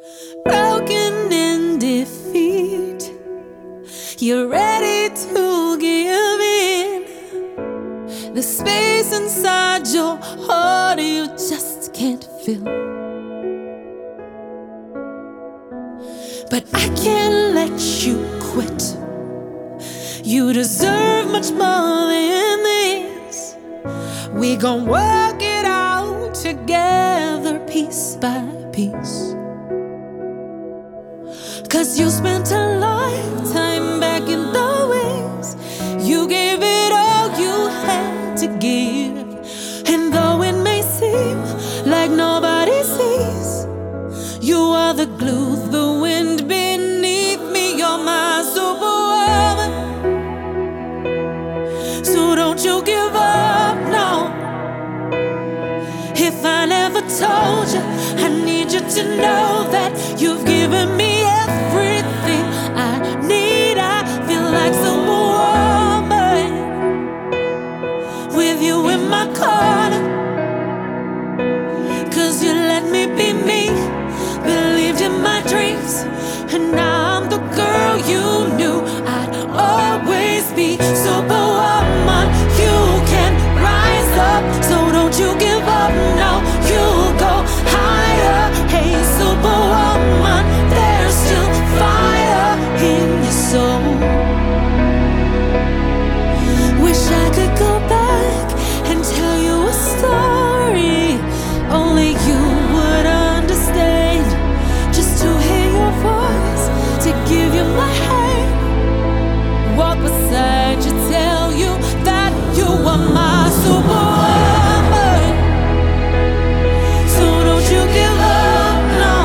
broken in defeat. You're ready to give in. The space inside your heart you just can't fill. But I can't let you quit. You deserve much more than this. We gon' work it out together, piece by piece. 'Cause you spent a lifetime back in the ways. You gave it all you had to give. And though it may seem like nobody sees, you are the glue, the wind beneath me. You're my superwoman. So don't you give up, no. If I never told you, I need you to know that you've given me everything I need. I feel like superwoman with you in my corner. 'Cause you let me be me, believed in my dreams, and now I'm the girl you knew I'd always be. Superwoman, you can rise up, so don't you give up, no. You'll go higher. Hey, superwoman, there's still fire in your soul. Wish I could go back and tell you a story only you would understand. Just to hear your voice, to give you my hand, walk beside you, tell you that you are my superwoman. So don't you give up, no.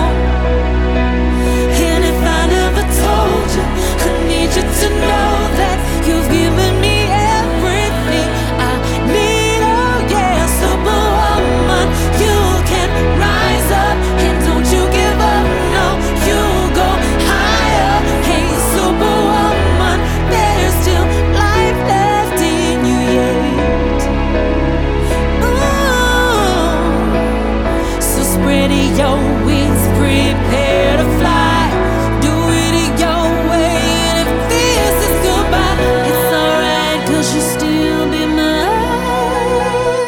And if I never told you, I need you to know that you've given me everything I need. Oh yeah, superwoman, you can rise up, and don't you give up, no. You go higher. Hey, superwoman, there's still life left in you yet. Ooh. So spread your wings, prepare to fly. Do it your way, and if this is goodbye, it's alright, 'cause you still be mine.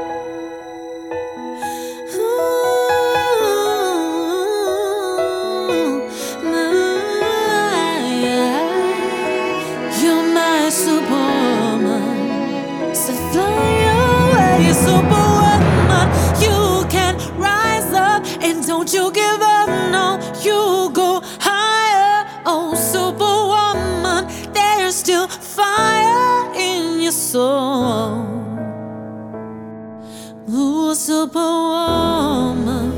You're my superwoman, so fly away, superwoman. You can rise up, and don't you give up, no. You go higher, oh superwoman. There's still fire in your soul. Ooh, superwoman.